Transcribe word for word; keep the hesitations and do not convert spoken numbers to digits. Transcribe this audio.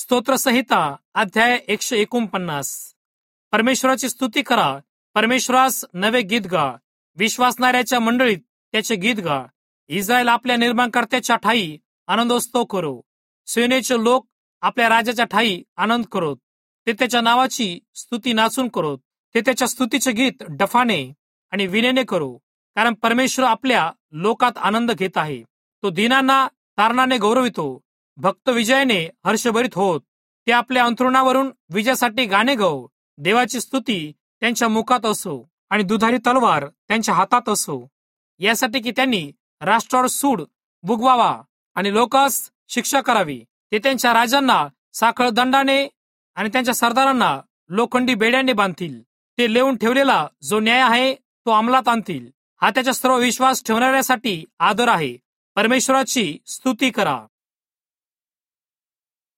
स्तोत्रसंहिता अध्याय एकशे एकोणपन्नास. परमेश्वराची स्तुती करा, परमेश्वरास नवे गीत गा, विश्वासणाऱ्याच्या मंडळीत त्याचे गीत गा. इस्रायल आपल्या निर्माणकर्त्याच्या ठाई आनंदोत्सव करो. सेनेचे लोक आपल्या राजाच्या ठाई आनंद करोत. ते त्याच्या नावाची स्तुती नाचून करोत. ते त्याच्या स्तुतीचे गीत डफाने आणि विनेने करो, कारण परमेश्वर आपल्या लोकात आनंद घेत आहे. तो दीनांना तारणाने गौरवितो, भक्त विजयाने हर्षभरित होत. ते आपल्या अंथरुणावरून विजयासाठी गाणे गाओ. देवाची स्तुती त्यांच्या मुखात असो आणि दुधारी तलवार त्यांच्या हातात असो, यासाठी की त्यांनी राष्ट्रावर सूड बुगवावा आणि लोकांस शिक्षा करावी. ते त्यांच्या राजांना साखळ दंडाने आणि त्यांच्या सरदारांना लोखंडी बेड्याने बांधतील. ते लिहून ठेवलेला जो न्याय आहे तो अंमलात आणतील. हा त्याच्या सर्व विश्वास ठेवणाऱ्यासाठी आदर आहे. परमेश्वराची स्तुती करा.